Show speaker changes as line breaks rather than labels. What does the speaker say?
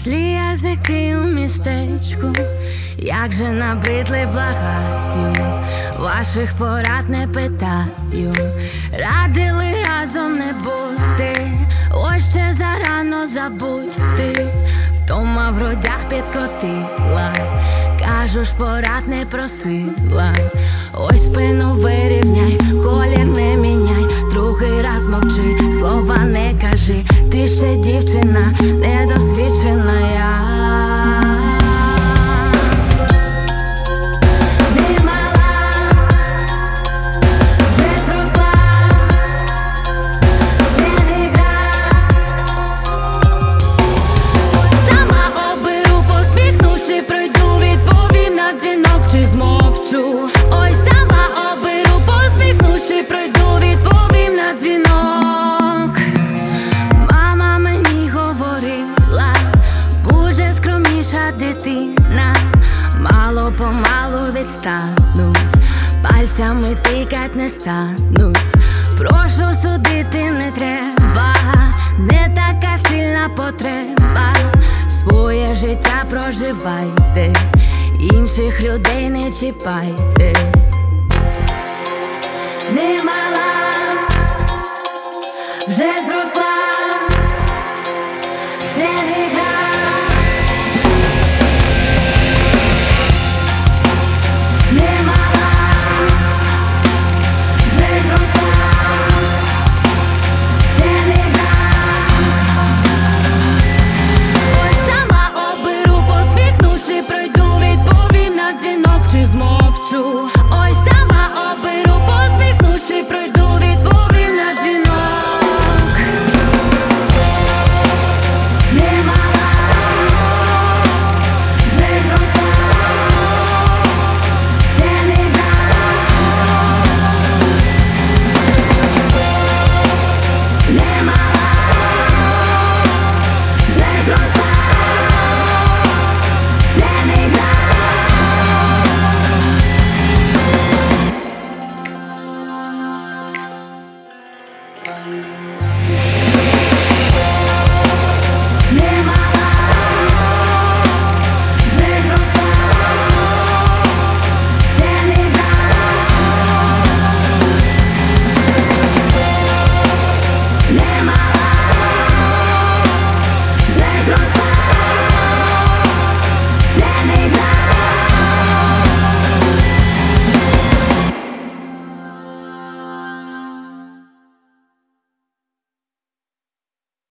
Злі язики у містечку, як же набридли, благаю, ваших порад не питаю. Радили разом не бути, ось ще зарано забудьте. Втома в грудях підкотила, кажу ж, порад не просила. Ось спину вирівняй, колір не міняй, другий раз мовчи, слова не кажи. Ти ще дівчина, недосвідчена я. Ой, сама оберу, посміхнусь чи пройду, відповім на дзвінок. Мама мені говорила, будь же скромніша дитина, мало-помалу відстануть, пальцями тикать не стануть. Прошу, судити не треба, не така сильна потреба. Своє життя проживайте, інших людей не чіпайте. Не мала, вже зробила.